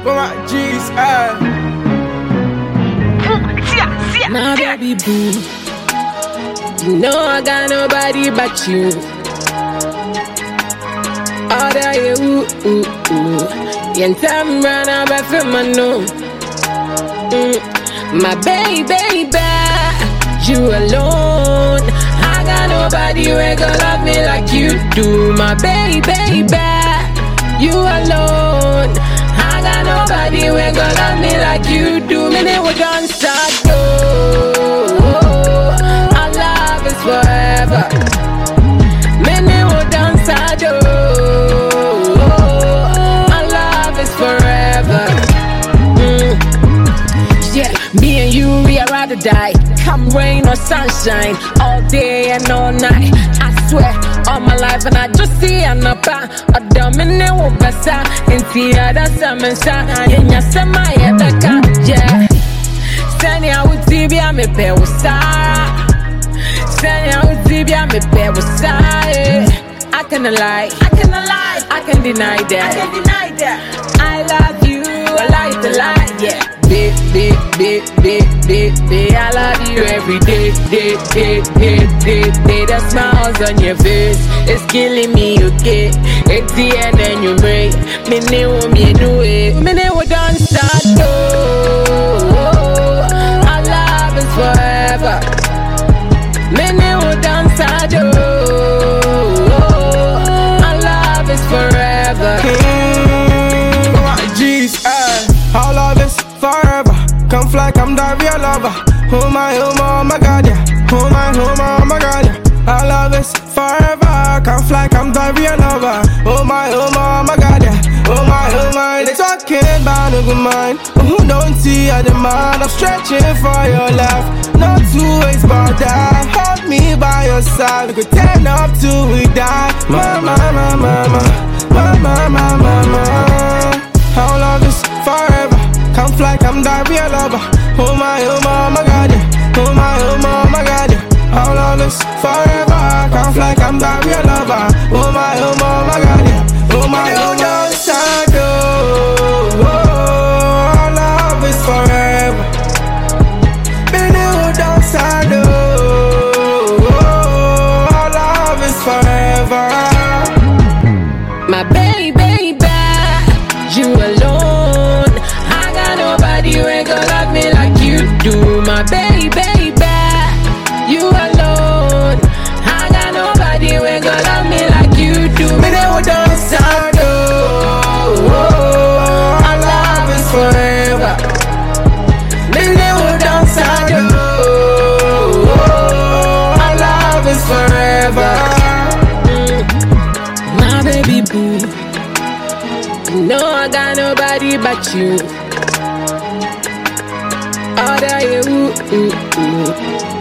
with my G's, My baby boo, you know I got nobody but you. All that you, you tell me run out of my no. My baby, you alone. I got nobody who gon' love me like you do. My baby, you alone. I got nobody who gon' love me like you do. Me we don't start though. Our love is forever. Me we don't start though. Our love is forever. Yeah, me and you, we are ride or die. Come rain or sunshine, all day and all night. I swear, all my life, and I just see an upper. A dominant wobasa, in the other summer sun. In your summer, yeah. Send out with Tibia, me pay with Sarah. Send out with Tibia, me pay with Sarah. I cannot lie, I can deny that. I love you, I like to lie, yeah. Baby, I love you every day. That smiles on your face, it's killing me, okay? It's the end and you break. Me do it. Me don't start though. Our love is forever. Me don't start though. Our love is forever. with my G's, our love is forever. Come fly, come die, real lover. Oh my God, yeah. Oh my God, yeah. Our love is forever. Come fly, come die, real lover. Oh my God, yeah. Oh my, they talking about no good mind. Who don't see a demand? I'm stretching for your love. No two ways but that. Hold me by your side. We could turn up till we die. Mama. Our love is forever. Come fly, come die, real lover. Oh my God, yeah. Oh my God, yeah. Our love is forever. Come fly, come die, real lover. Oh my God, yeah. Oh my God, shadow. Our love is forever. Baby, don't shadow. Our love is forever. My baby, you alone. I got nobody who ain't gon' love me like you do. My baby, you alone. I got nobody who ain't gon' love me like you do. Me they don't start though. Our love is forever. Me they don't start though. Our love is forever. My baby boo, no, I got nobody but you. All that you,